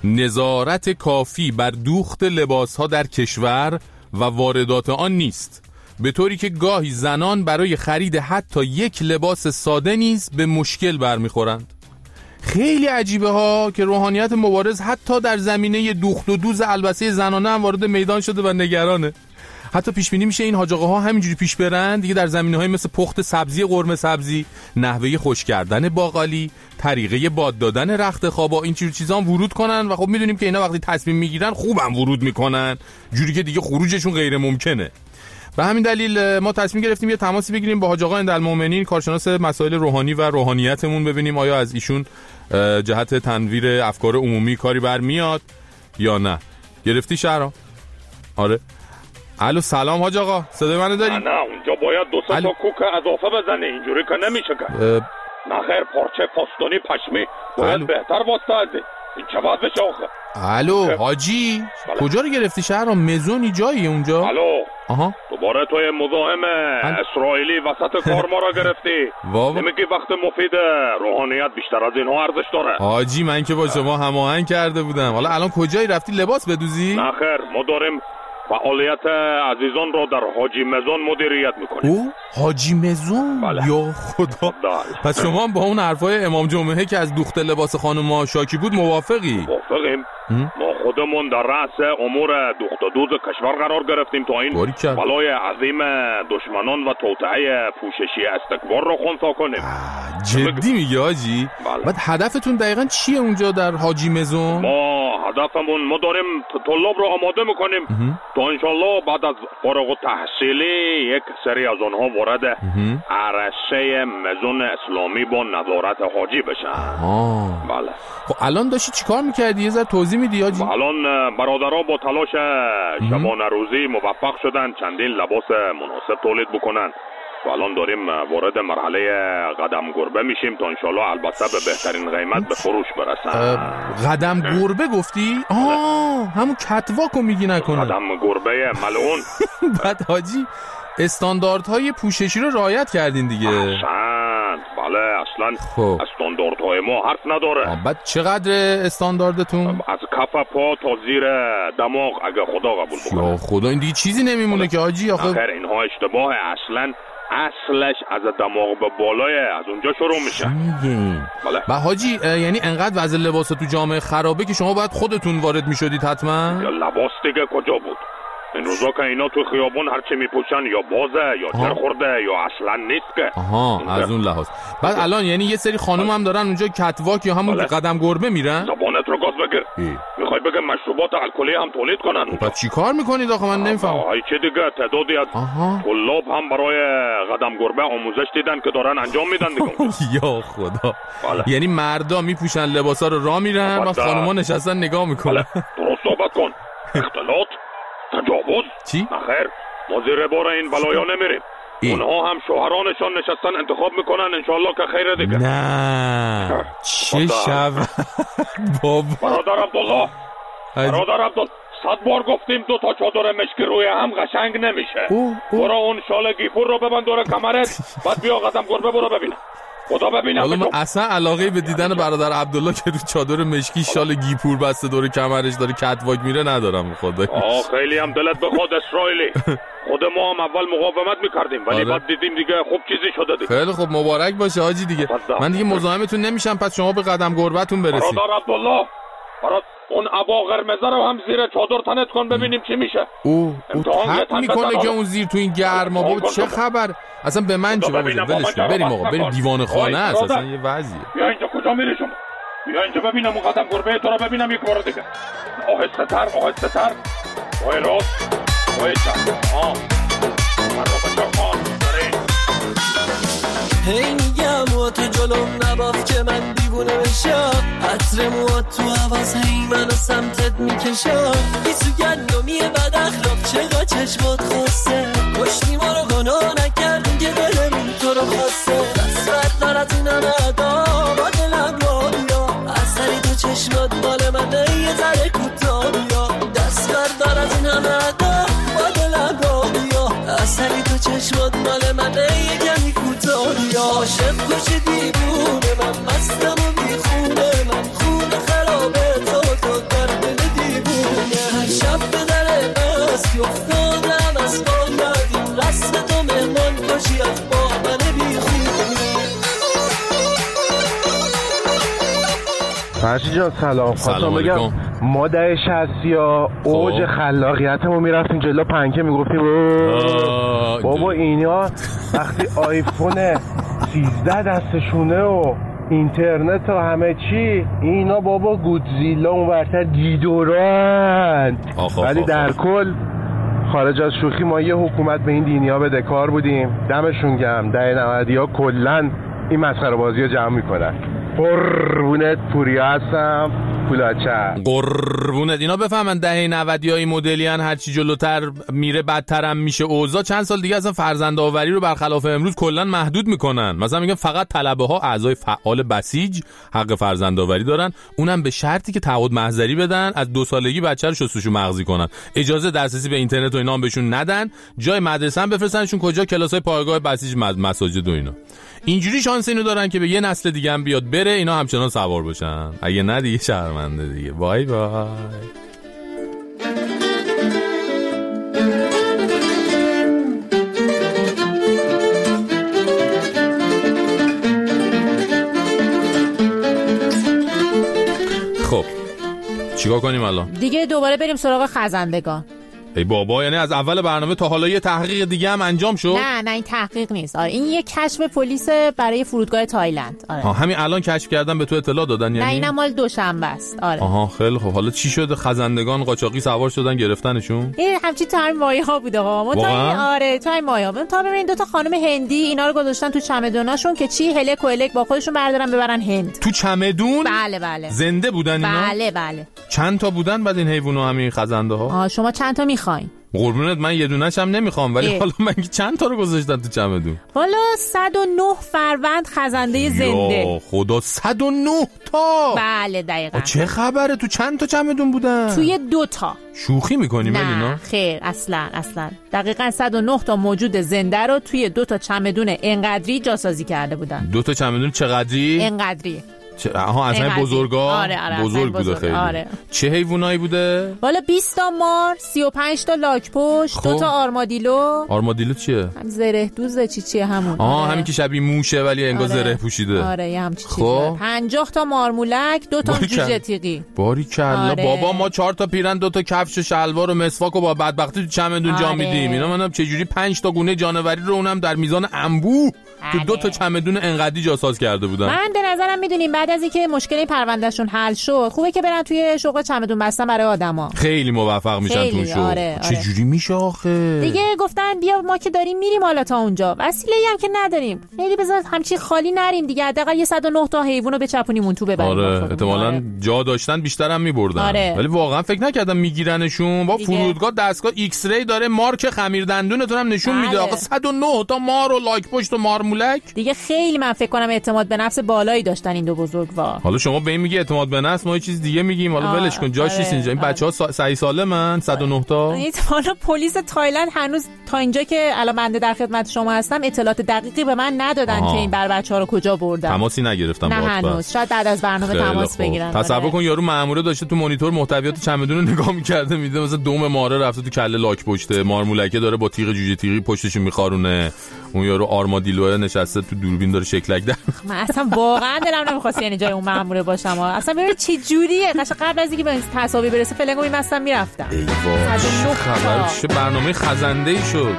نظارت کافی بر دوخت لباسها در کشور و واردات آن نیست، به طوری که گاهی زنان برای خرید حتی یک لباس ساده نیز به مشکل برمیخورند. خیلی عجیبه ها که روحانیت مبارز حتی در زمینه دوخت و دوز البسه زنانه هم وارد میدان شده و نگرانه. حتی پیش بینی میشه این حاج آقاها همینجوری پیش برن دیگه در زمینه‌های مثل پخت سبزی قرمه سبزی، نحوه خشک کردن باقالی، طریقه باد دادن رخت خوابا، این چیزا هم ورود کنن و خب میدونیم که اینا وقتی تصمیم میگیرن خوبم ورود میکنن، جوری که دیگه خروجشون غیر ممکنه. به همین دلیل ما تصمیم گرفتیم یه تماسی بگیریم با حاج آقا اندالمؤمنین، کارشناس مسائل روحانی و روحانیتمون، ببینیم آیا از ایشون جهت تنویر افکار عمومی کاری برمیاد یا نه. گرفتی شهرام؟ آره. الو سلام حاج آقا، صدای منو داری؟ نه اونجا باید دو سه تا کوک اضافه بزنه، اینجوری که نمیشه که. نه خیر، پارچه پاستونی پشمی باید بهتر واسطه از این چه وضعشه آخه؟ الو حاجی کجا رو گرفتی شهرام؟ مزونی جایی اونجا؟ الو دوباره توی مزاحم اسرائیلی وسط کار ما را گرفتی. نمیگی وقت مفید روحانیت بیشتر از اینها ارزش داره؟ حاجی من که با شما هماهنگ کرده بودم. حالا الان کجایی رفتی لباس بدوزی؟ نه خیر، ما داریم فعالیت عزیزان رو در حاجی مزون مدیریت میکنیم. او حاجی مزون؟ بله. یا خدا. پس شما هم با اون حرفای امام جمعه که از دوخت لباس خانم شاکی بود موافقی؟ موافقیم. ما خودمون در رأس امور دوخت و دوز کشور قرار گرفتیم تا این بلای عظیم دشمنان و توطئه پوششی استکبار رو خنثی کنیم. جدی میگی حاجی؟ بله. بعد هدفتون دقیقاً چیه اونجا در حاجی مزون؟ ما هدفمون ما داریم طلاب رو آماده میکنیم تا انشالله بعد از فارغ التحصیلی یک سری از اونها وارد عرصه مزون اسلامی با نظارت حاجی بشن. بله. خب الان داشتی چیکار میکردی؟ یه ذره توضیح میدی حاجی؟ الان برادرها با تلاش شبانه روزی موفق شدن چندین لباس مناسب تولید بکنن و الان داریم وارد مرحله قدم گربه میشیم تا انشالله البته به بهترین قیمت به فروش برسن. قدم گربه گفتی؟ همون کتواکو میگی نکنه؟ قدم گربه ملعون. بعد حاجی استانداردهای پوششی رو رعایت کردین دیگه؟ احسنت. بله اصلا استانداردهای ما حرف نداره. بعد چقدر استانداردتون؟ از کف پا تا زیر دماغ اگه خدا قبول بکنه. یا خدا این دیگه چیزی نمیمونه که حاجی آخه. آخر اینها اشتباه. اصلش از دماغ به بالای از اونجا شروع میشه. بله. و حاجی یعنی انقدر وضع لباس تو جامعه خرابه که شما باید خودتون وارد میشدید حتما؟ یا لباس دیگه کجا بود؟ این روزا که اینا تو خیابون هرچی میپوشن یا بازه یا جر خورده یا اصلا نیست که. از اون لحاظ. بعد الان یعنی یه سری خانم هم دارن اونجا کتواک یا همون قدم گربه میرن؟ زبانت رو گاز بگیر. میخوای بگه مشروبات الکلی هم تولید کنن؟ بعد چیکار میکنید آخه من نمیفهمم. چه دیگه تعدادی از طلاب هم برای قدم گربه آموزش دیدن که دارن انجام میدن دیگه. یا خدا. یعنی مردا میپوشن لباسا رو راه میرن و خانوما نشستن نگاه میکنن. درست صحبت کن. اختلاط، تجاوز. چی؟ نخیر، ما زیر بار این بلایا نمیریم. اونها هم شوهرانشان نشستن انتخاب میکنن انشالله که خیره دیگه. نه چه شب بابا. برادر عبدالله 100 بار گفتیم 2 تا چادر مشکی روی هم قشنگ نمیشه. برو اون شال گیپور رو ببند دور کمرت بعد بیا قدم گربه برو ببینم. خدا ببینم. حالا من اصلا علاقه به دیدن برادر عبدالله که رو چادر مشکی شال گیپور بسته دور کمرش داره کتواک میره ندارم خدا. خیلی هم دلت بخواد اسرائیلی. خود ما هم اول مقاومت میکردیم ولی بعد دیدیم دیگه خوب چیزی شده دیگه. خیلی خب مبارک باشه حاجی دیگه. من دیگه مزاحمتون نمیشم، پس شما به قدم قربتون برسید. برادر عبدالله اون عبا قرمزه رو هم زیر چادر تنت کن ببینیم چی میشه. او تق میکنه که اون زیر تو این گرما بابا چه خبر اصلا به من چه بابا ولش کن بریم آقا بریم دیوان خانه است اصلا یه وضعیه. بیا اینجا کجا میری شما؟ بیا اینجا ببینم اون قدم گربه تو رو ببینم یک بار دیگه. آهسته تر وای راست وای چپ من رو بچه خان هی میگم و تو جلوم نباف که من دیوونه بشم، عطر موات تو حواظ هی منو سمتت میکشم، بیسو گندمیه بد اخلاق چقدر چشمات خواسته، کشتی ما رو گناه نکردیم که دلمون تو رو خواسته، دست دارد این همه ادا با دلم را بیا، اثری تو چشمات مال منه یه ذره کوتاه بیا، دست دارد این همه ادا با دلم را بیا، اثری تو چشمات مال منه یه کمی کوتاه بیا، عاشق کشی دیوونه من مستم و بیخونه، من خونه خرابه تو در دل دیوونه، هر شب به در مستی افتادم از با ندیم، رسم تو مهمان کشی از با من بیخونه. فرشی جان سلام، خواستم بگم ما در 60 اوج خلاقیتمو میرفتیم جلو پنکه میگفتیم بابا اینا وقتی آیفون 13 دستشونه و اینترنت و همه چی، اینا بابا گودزیلا اون ورتر گیدوران، ولی در کل خارج از شوخی ما یه حکومت به این دینیا بدهکار بودیم، دمشون گرم. در 90 کلن این مسخره بازی رو جمع میکنن. قربونت پوریا هستم پولاچه. قربونت. اینا بفهمن دهه 90 مدلیان، هرچی جلوتر میره بدترم میشه اوضاع. چند سال دیگه اصلا فرزند آوری رو برخلاف امروز کلا محدود میکنن. مثلا میگن فقط طلبه ها اعضای فعال بسیج حق فرزند آوری دارن، اونم به شرطی که تعهد محضری بدن، از 2 سالگی بچه رو شستشو مغزی کنن، اجازه دسترسی به اینترنت و اینا هم بهشون ندن، جای مدرسه هم بفرستنشون کجا؟ کلاسای پایگاه بسیج، مساجد و اینا. اینجوری شانس اینو دارن که به یه نسل دیگه هم بیاد بره اینا همچنان سوار باشن، اگه نه دیگه شرمنده دیگه. بای بای. خب چیکار کنیم الان؟ دیگه دوباره بریم سراغ خزندگان. ای بابا، یعنی از اول برنامه تا حالا یه تحقیق دیگه هم انجام شد؟ نه این تحقیق نیست. آره این یه کشف پلیس برای فرودگاه تایلند. آره همین الان کشف کردن، به تو اطلاع دادن یعنی؟ نه اینم مال دوشنبه است. آره خیلی خب. حالا چی شده؟ خزندگان قاچاقی سوار شدن گرفتنشون؟ این همچین تایم مایه‌ها بوده ما تایم مایه‌ها. تا ببین 2 تا خانم هندی اینا رو گذاشتن تو چمدوناشون که چی هلک و الک با خودشون بردارن ببرن هند. تو چمدون؟ بله زنده بودن اینا؟ بله. چند تا بودن بعد این حیونا همین خزنده ها؟ شما چند تا میخواین؟ قربونت من یه دونه‌ش هم نمیخوام، ولی حالا من چند تا رو گذاشتن تو چمدون؟ والا 109 فروند خزنده زنده. یا خدا 109 تا؟ بله دقیقاً. چه خبره؟ تو چند تا چمدون بودن؟ توی 2 تا. شوخی میکنی ملینا؟ نه خیر اصلا دقیقاً 109 تا موجود زنده رو توی 2 تا چمدون انقدری جاسازی کرده بودن. 2 تا چمدون چقدری؟ انقدری. اصلا بزرگا؟ آره بزرگ بوده خیلی. آره. چه حیوانایی بوده؟ والا 20 تا مار، 35 تا لاک‌پشت، 2 تا آرمادیلو. آرمادیلو چیه؟ هم زره دوزه چیه همون. همین که شبیه موشه ولی انگار زره پوشیده. آره یه همچین چیزه. 50 تا مارمولک، 2 تا جوجه تیغی. باریکلا. بابا ما 4 تا پیرن، 2 تا کفش و شلوار و مسواک و با بدبختی تو چمدون جا میدیم. اینا منم چه جوری 5 تا گونه جانوری رو اونم در میزان انبوه تو 2 تا چمدون انقدی جاساز کرده بودن. من به نظرم میدونیم بعد از اینکه مشکل پروندهشون حل شد خوبه که برن توی شغل چمدون بستن برای آدما. خیلی موفق میشن تو شغل. آره. چه جوری میشه آخه؟ دیگه گفتن بیا ما که داریم میریم حالا تا اونجا، وسیله‌ای هم که نداریم، خیلی بذار همچی خالی نریم دیگه، حداقل یه 109 تا حیوانو بچپونیم اون تو ببریم. آره احتمالاً جا داشتن بیشتر هم میبردن. ولی واقعا فکر نکردم میگیرنشون. با فرودگاه دستگاه ایکس ری داره مارک خمیر دندونتون هم نشون میده. آقا 109 تا مار و لاک پشت و مار مارمولک دیگه خیلی من فکر کنم اعتماد به نفس بالایی داشتن این دو بزرگوار. حالا شما به این میگی اعتماد به نفس، ما یه چیز دیگه میگیم. حالا ولش کن، جاش نیست اینجا. این بچه‌ها صحیح سالمن 109 تا. حالا پلیس تایلند هنوز تا اینجا که الان بنده در خدمت شما هستم اطلاعات دقیقی به من ندادن که این بچه‌ها رو کجا بردن. تماسی نگرفتم باهات. نه هنوز، شاید بعد از برنامه تماس بگیرن. تصور کن یارو مأموره داشته تو مانیتور محتویات چمدون رو نگاه می‌کرده، میده مثلا دوم ماره رفته تو کله لاک پشته، مارمولکه داره با تیغ جوجه تیغی پشتشو میخارونه، اون یارو آرمادیلو نشسته تو دوربین داره شکلک در. من اصلا واقعا دلم نمی‌خواست یعنی جای اون مأموره باشم. اصلا ببین چه جوریه، قبل از اینکه به تصاویر برسه فلنگو می‌مستم میرفتم. ای وای خبر چه برنامه خزنده‌ای شد.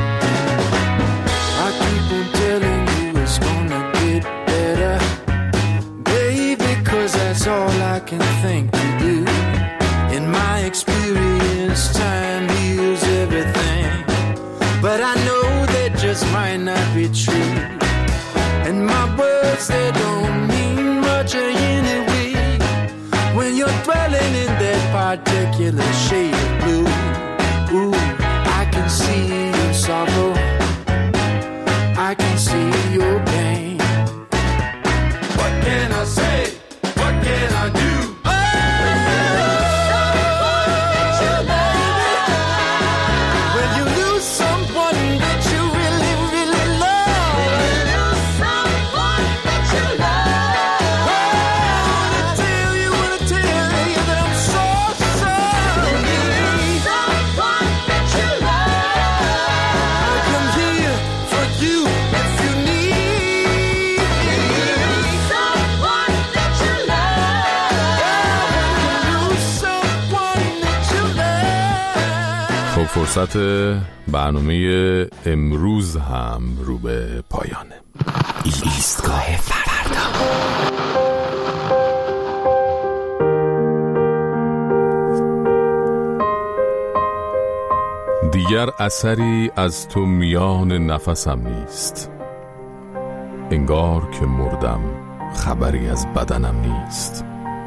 All I can think to do. In my experience, time heals everything. But I know that just might not be true. And my words, they don't mean much anyway. When you're dwelling in that particular shade of blue. Ooh, I can see your sorrow. I can see your pain. What can I say? What can I do? When you lose someone that you really, really love. When you lose someone that you love. I wanna tell you that I'm so sorry. When you lose someone that you love. I come here for you if you need. When you lose someone that you خب فرصت برنامه امروز هم رو به پایانه. ایستگاه فردا. دیگر اثری از تو میان نفسم نیست، انگار که مردم خبری از بدنم نیست.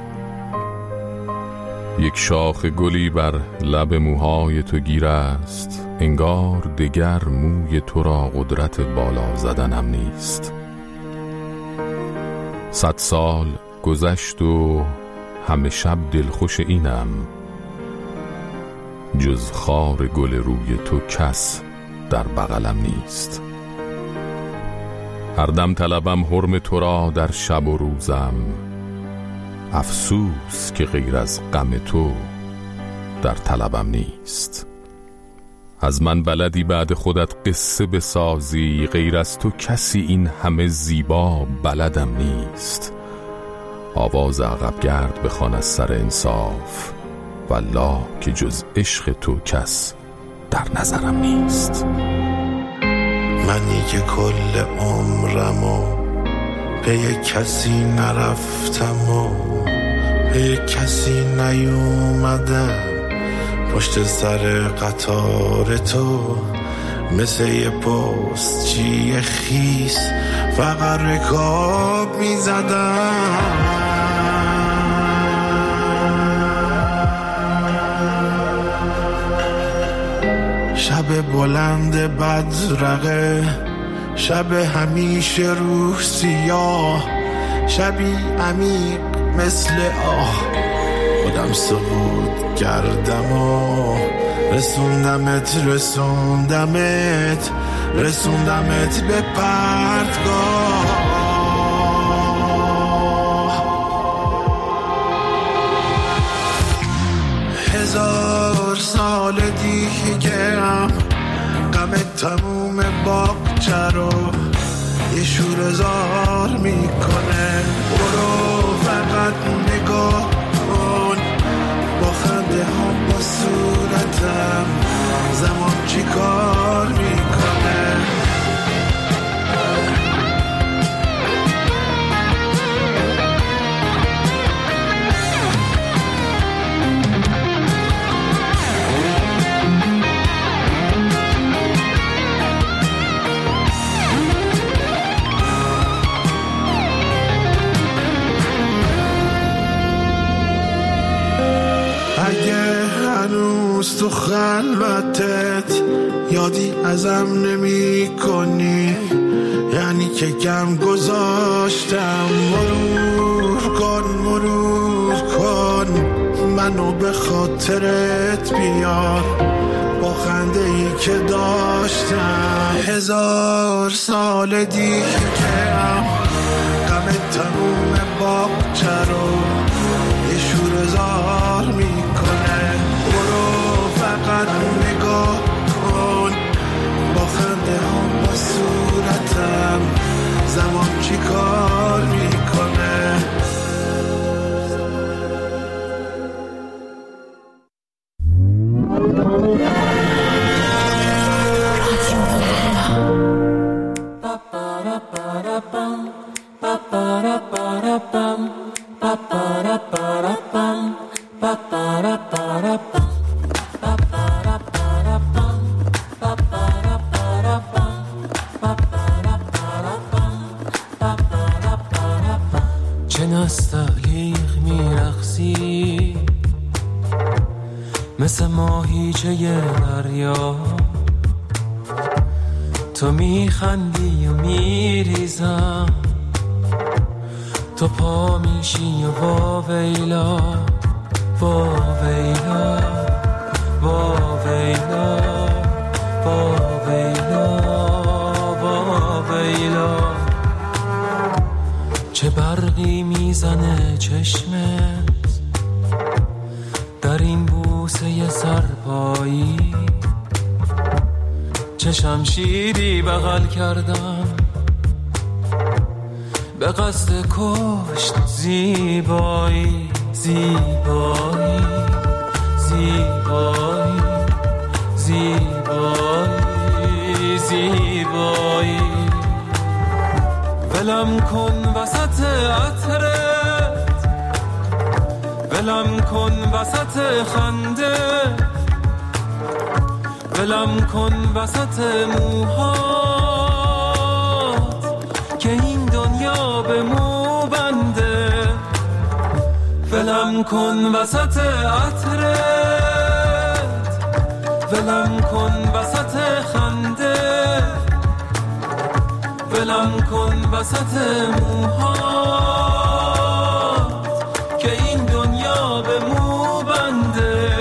یک شاخ گلی بر لب موهای تو گیر است، انگار دگر موی تو را قدرت بالا زدنم نیست. 100 سال گذشت و همه شب دلخوش اینم، جز خار گل روی تو کس در بغلم نیست. هر دم طلبم حرم تو را در شب و روزم، افسوس که غیر از غم تو در طلبم نیست. از من بلدی بعد خودت قصه بسازی، غیر از تو کسی این همه زیبا بلدم نیست. آواز عقب گرد بخوان از سر انصاف، والله که جز عشق تو کس در نظرم نیست. منی که کل عمرمو پی کسی نرفتم و پی کسی نیومدم، پشت سر قطار تو مثل یه پستچی خیس فقط رکاب میزدم. شب بلند بدرقه، شب همیشه روح سیاه، شبی عمیق مثل آه، خودم سقوط کردم و رسوندمت به پرتگاه. هزار سال دیگه هم غم تموم باغچه رو یه شوره‌زار میکنه. برو فقط نگاه کن با خنده ها با صورتم، زمان چی کار میکنه. هنوز تو خلوتت یادی ازم نمی کنی، یعنی که کم گذاشتم. مرور کن منو به خاطرت بیار، با خنده ای که داشتم. 1000 سال دیگه غم تموم باغچه رو یه شور زار میکنه. برو فقط نگاه کن با خنده هم با صورتم، زمان چی کار میکنه. چه نستعلیق میرقصی مثل ماهیچه دریا، تو میخندی و میریزم، تو پا میشی و واویلا واویلا واویلا واویلا واویلا. چه برقی میزنه چشمت در این بوسه سرپایی، چه شمشیری بغل کردم به قصد کشت زیبایی زیبایی زیبایی زیبایی زیبایی. ولم کن وسط عطرت، ولم کن وسط خنده، ولم کن وسط موهات که این دنیا به مو بنده. ولم کن وسط عطرت، ولم کن وسط خنده، ولم کن وسط موهات که این دنیا به مو بنده.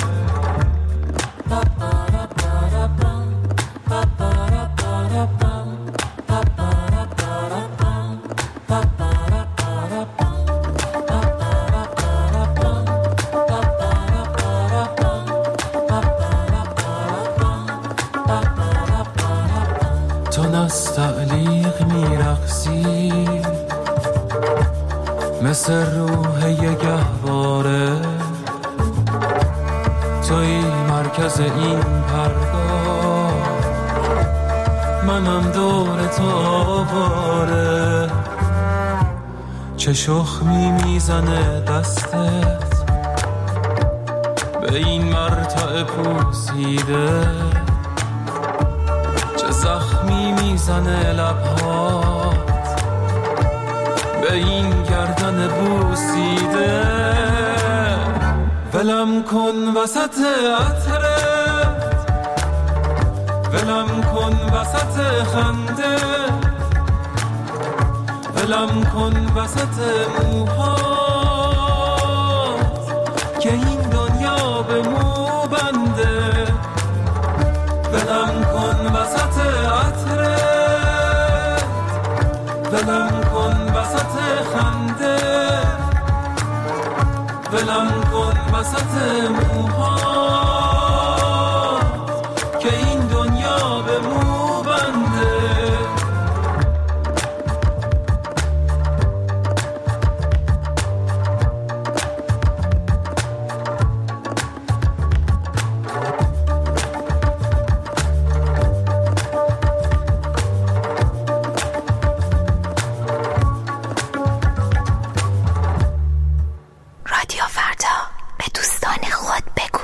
تو نستعلیق میرقصی مثل روح یه گهواره، توی مرکز این پرگاه، منم دور تو آواره. چه شخمی میزنه دستت به این مرتع پوسیده، چه زخمی میزنه لبهات به این گردن بوسیده. ولم کن وسط عطرت، ولم کن وسط خنده، ولم کن وسط موهات که این دنیا به مو بنده. ولم کن وسط عطرت، ولم کن وسط خنده، ولم کن وسط موهات که این دنیا به مو بنده. رادیو فردا به دوستان خود بگو.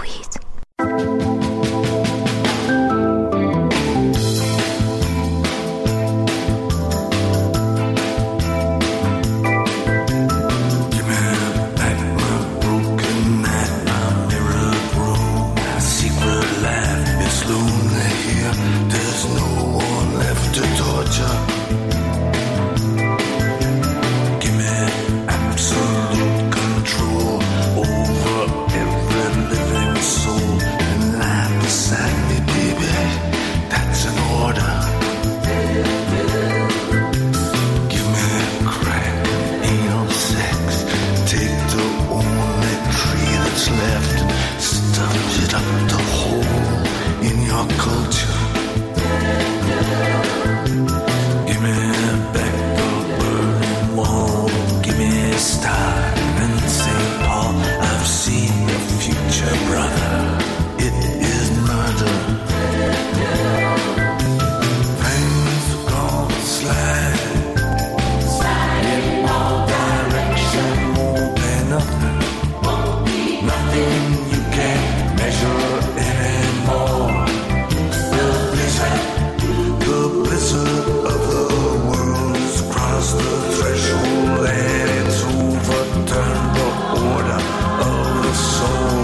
culture. Give me back the Berlin Wall. Give me Stalin and St. Paul. I've seen the future, brother. It is murder. Things are gonna slide. In all direction, won't be nothing. Nothing you can't measure anymore. The blizzard of the world has crossed the threshold and it's overturned the order of the soul.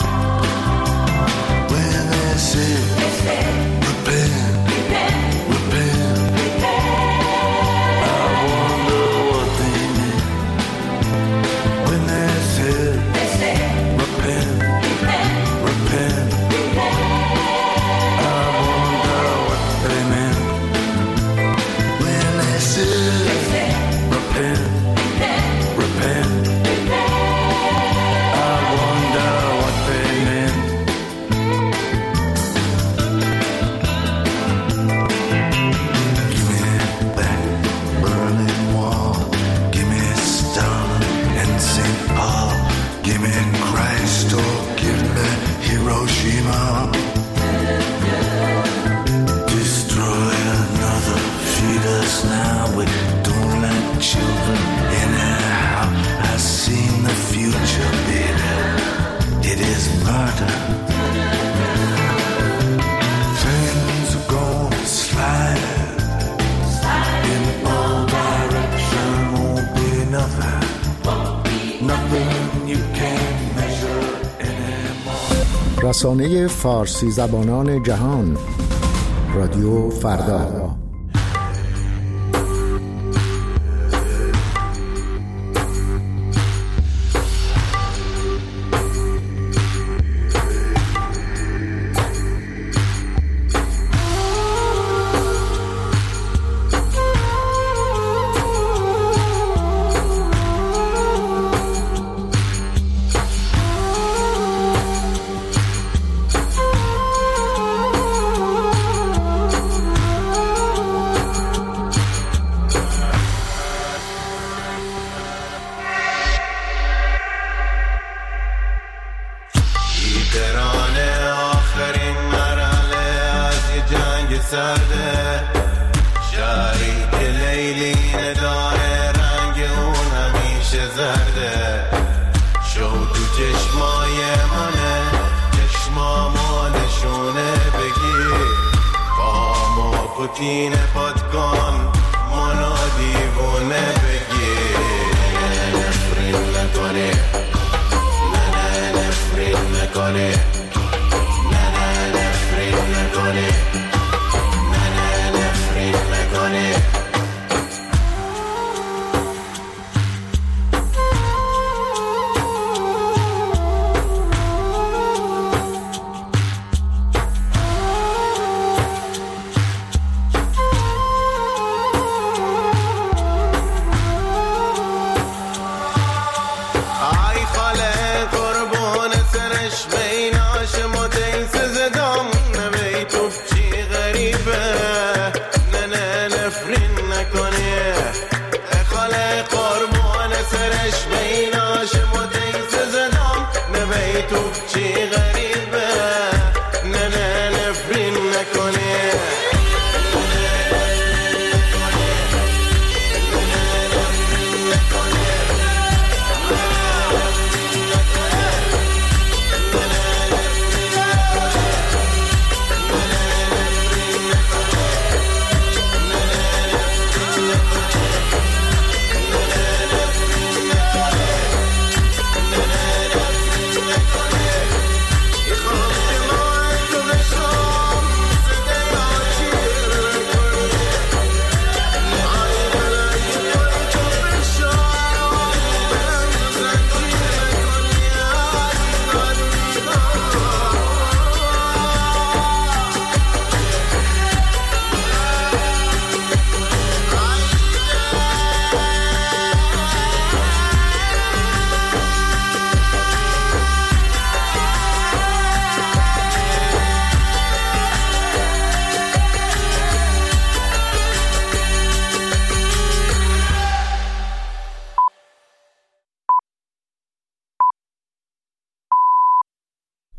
When they say, repent, repent, I wonder what they mean. When they say, repent, repent, I wonder what they meant. When they say, repent, repent, I wonder what they meant. Give me that Berlin Wall. Give me Stalin and St. Paul. Give me Christ or give me Hiroshima. Destroy another, feed us now. We don't let children anyhow. I've seen the future, baby. It is murder. Things are gonna slide. In all direction won't be nothing. Nothing you can measure anymore. رسانه فارسی زبانان جهان، رادیو فردا. سرده شهری که لیلی نداره رنگ اون همیشه زرده شو تو چشمای منه چشمامو نشونه بگیر پامو پوتین پات کن منو دیوونه بگیر نفرین نکنی نه نفرین نکنی